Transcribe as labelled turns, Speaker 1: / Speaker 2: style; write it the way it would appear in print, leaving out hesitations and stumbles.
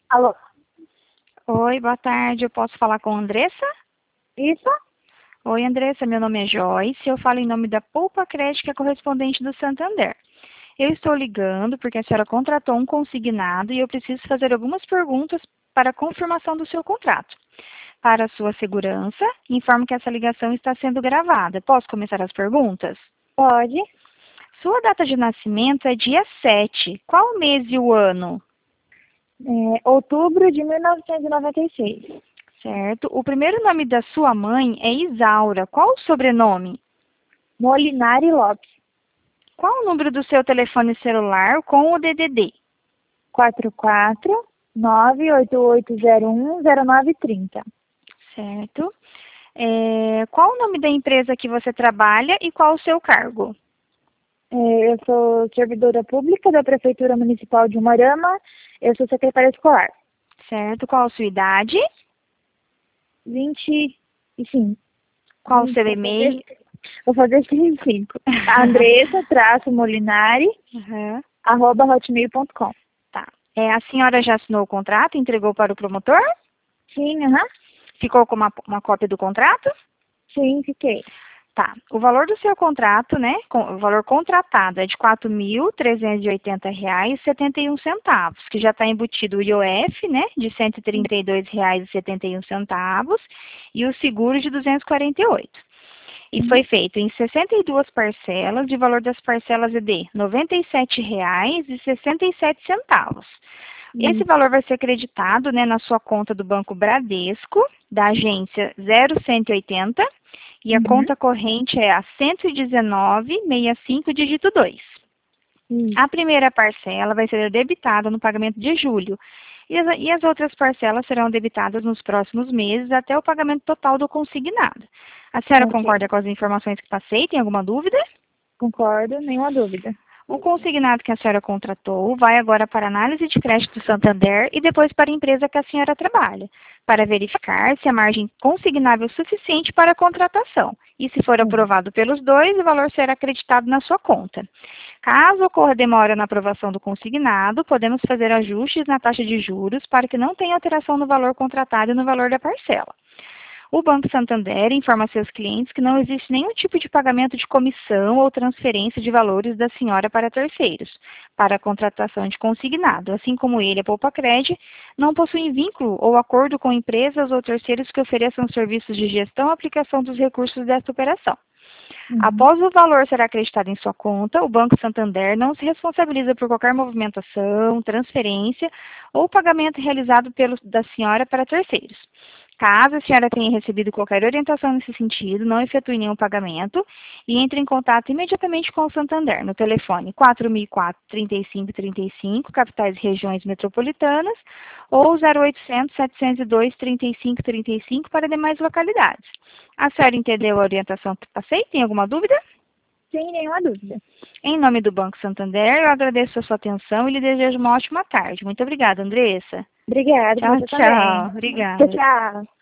Speaker 1: Alô?
Speaker 2: Oi, boa tarde. Eu posso falar com a Andressa?
Speaker 1: Isso?
Speaker 2: Oi, Andressa. Meu nome é Joyce. Eu falo em nome da Poupa Crédito, que é correspondente do Santander. Eu estou ligando porque a senhora contratou um consignado e eu preciso fazer algumas perguntas para a confirmação do seu contrato. Para a sua segurança, informo que essa ligação está sendo gravada. Posso começar as perguntas?
Speaker 1: Pode.
Speaker 2: Sua data de nascimento é dia 7. Qual o mês e o ano?
Speaker 1: Outubro de 1996.
Speaker 2: Certo. O primeiro nome da sua mãe é Isaura. Qual o sobrenome?
Speaker 1: Molinari Lopes.
Speaker 2: Qual o número do seu telefone celular com o DDD?
Speaker 1: 44988010930.
Speaker 2: Certo. Qual o nome da empresa que você trabalha e qual o seu cargo?
Speaker 1: Eu sou servidora pública da Prefeitura Municipal de Umuarama. Eu sou secretária escolar.
Speaker 2: Certo. Qual a sua idade?
Speaker 1: 25.
Speaker 2: Qual o seu e-mail?
Speaker 1: Vou fazer 25. Andressa-Molinari,
Speaker 2: Uhum.
Speaker 1: @hotmail.com.
Speaker 2: Tá. A senhora já assinou o contrato e entregou para o promotor?
Speaker 1: Sim,
Speaker 2: Ficou com uma cópia do contrato?
Speaker 1: Sim, fiquei.
Speaker 2: Tá. O valor do seu contrato, né? O valor contratado é de R$ 4.380,71, que já está embutido o IOF, né? De R$ 132,71 e o seguro de R$ 248. E foi feito em 62 parcelas, de valor das parcelas é de R$ 97,67. Esse valor vai ser acreditado, né, na sua conta do Banco Bradesco, da agência 0180, e a conta corrente é a 119,65, dígito 2. A primeira parcela vai ser debitada no pagamento de julho, e as outras parcelas serão debitadas nos próximos meses até o pagamento total do consignado. A senhora concorda com as informações que passei? Tem alguma dúvida?
Speaker 1: Concordo, nenhuma dúvida.
Speaker 2: O consignado que a senhora contratou vai agora para a análise de crédito do Santander e depois para a empresa que a senhora trabalha, para verificar se a margem consignável é suficiente para a contratação. E se for aprovado pelos dois, o valor será acreditado na sua conta. Caso ocorra demora na aprovação do consignado, podemos fazer ajustes na taxa de juros para que não tenha alteração no valor contratado e no valor da parcela. O Banco Santander informa a seus clientes que não existe nenhum tipo de pagamento de comissão ou transferência de valores da senhora para terceiros, para a contratação de consignado, assim como ele, a Poupa Crédito, não possuem vínculo ou acordo com empresas ou terceiros que ofereçam serviços de gestão e aplicação dos recursos desta operação. Após o valor ser acreditado em sua conta, o Banco Santander não se responsabiliza por qualquer movimentação, transferência ou pagamento realizado da senhora para terceiros. Caso a senhora tenha recebido qualquer orientação nesse sentido, não efetue nenhum pagamento e entre em contato imediatamente com o Santander no telefone 4004-3535, capitais e regiões metropolitanas, ou 0800-702-3535 para demais localidades. A senhora entendeu a orientação que passei? Tem alguma dúvida?
Speaker 1: Sem nenhuma dúvida.
Speaker 2: Em nome do Banco Santander, eu agradeço a sua atenção e lhe desejo uma ótima tarde. Muito obrigada, Andressa.
Speaker 1: Obrigada,
Speaker 2: Tchau,
Speaker 1: você
Speaker 2: tchau.
Speaker 1: também.
Speaker 2: Obrigada.
Speaker 1: Tchau.